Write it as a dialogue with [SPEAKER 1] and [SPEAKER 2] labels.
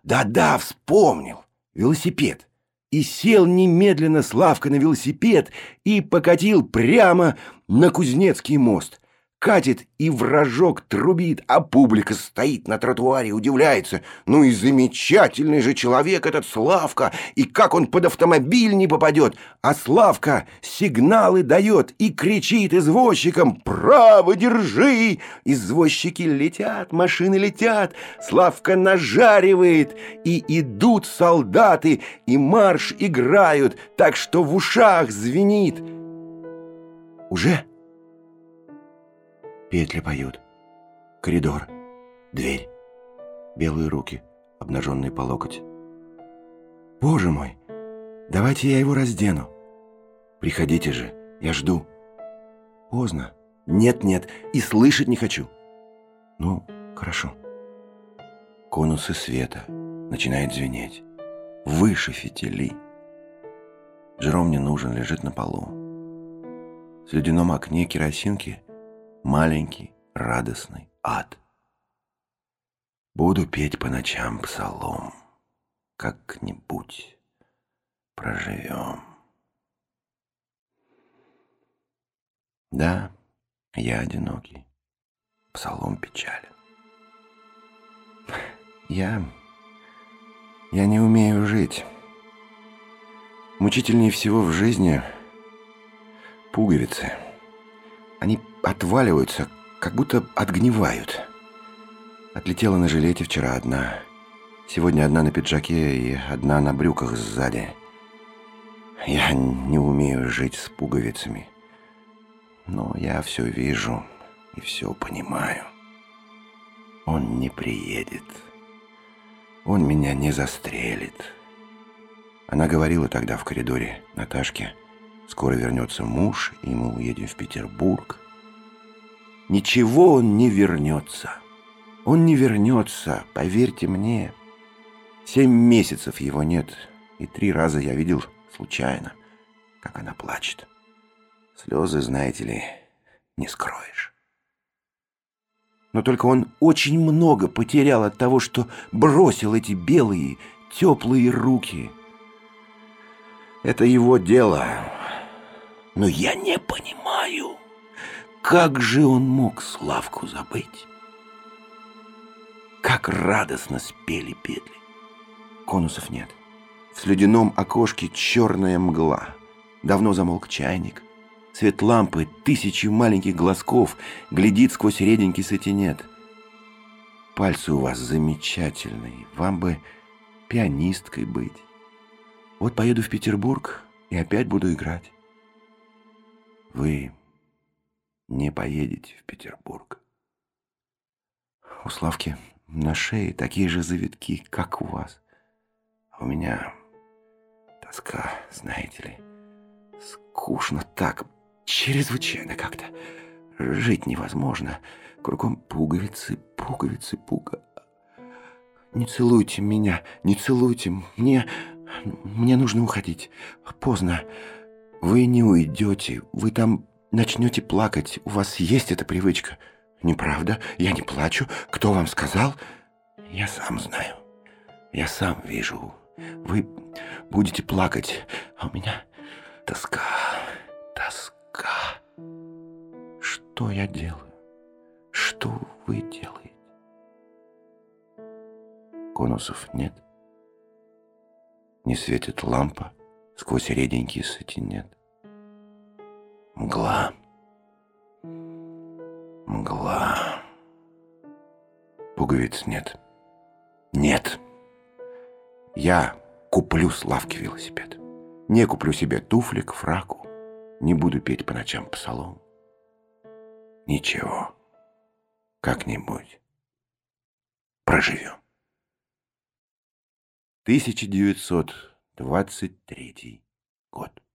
[SPEAKER 1] Да-да, вспомнил. Велосипед. И сел немедленно Славка на велосипед и покатил прямо на Кузнецкий мост. Катит и в рожок трубит, а публика стоит на тротуаре и удивляется. Ну и замечательный же человек этот Славка, и как он под автомобиль не попадет. А Славка сигналы дает и кричит извозчикам: «Право, держи!» Извозчики летят, машины летят, Славка нажаривает, и идут солдаты, и марш играют, так что в ушах звенит. Уже? Петли поют. Коридор. Дверь. Белые руки, обнаженные по локоть. Боже мой, давайте я его раздену. Приходите же, я жду. Поздно. Нет, и слышать не хочу. Ну, хорошо. Конусы света. Начинает звенеть. Выше фитилей. Жером не нужен, лежит на полу. В слюдяном окне керосинки маленький, радостный ад. Буду петь по ночам псалом. Как-нибудь проживем. Да, я одинокий. Псалом печален. Я не умею жить. Мучительнее всего в жизни пуговицы. Они отваливаются, как будто отгнивают. Отлетела на жилете вчера одна. Сегодня одна на пиджаке и одна на брюках сзади. Я не умею жить с пуговицами. Но я все вижу и все понимаю. Он не приедет. Он меня не застрелит. Она говорила тогда в коридоре Наташке: скоро вернется муж, и мы уедем в Петербург. Ничего он не вернется. Он не вернется, поверьте мне. 7 месяцев его нет, и 3 раза я видел случайно, как она плачет. Слезы, знаете ли, не скроешь. Но только он очень много потерял от того, что бросил эти белые, теплые руки. Это его дело. Но я не понимаю, как же он мог Славку забыть? Как радостно спели петли. Конусов нет. В слюдяном окошке черная мгла. Давно замолк чайник. Свет лампы 1000 маленьких глазков глядит сквозь реденький сатинет. Пальцы у вас замечательные. Вам бы пианисткой быть. Вот поеду в Петербург и опять буду играть. Вы не поедете в Петербург. У Славки на шее такие же завитки, как у вас. А у меня тоска, знаете ли. Скучно так, чрезвычайно как-то. Жить невозможно. Кругом пуговицы, пуговицы, пуга. Не целуйте меня, не целуйте. Мне нужно уходить. Поздно. Вы не уйдете. Вы там начнете плакать. У вас есть эта привычка. Неправда, я не плачу. Кто вам сказал? Я сам знаю. Я сам вижу. Вы будете плакать, а у меня тоска, тоска. Что я делаю? Что вы делаете? Конусов нет. Не светит лампа сквозь реденький сатинет. Мгла. Мгла. Пуговиц нет. Нет. Я куплю Славке велосипед. Не куплю себе туфлик, фраку. Не буду петь по ночам псалом. Ничего. Как-нибудь проживем. 1923 год.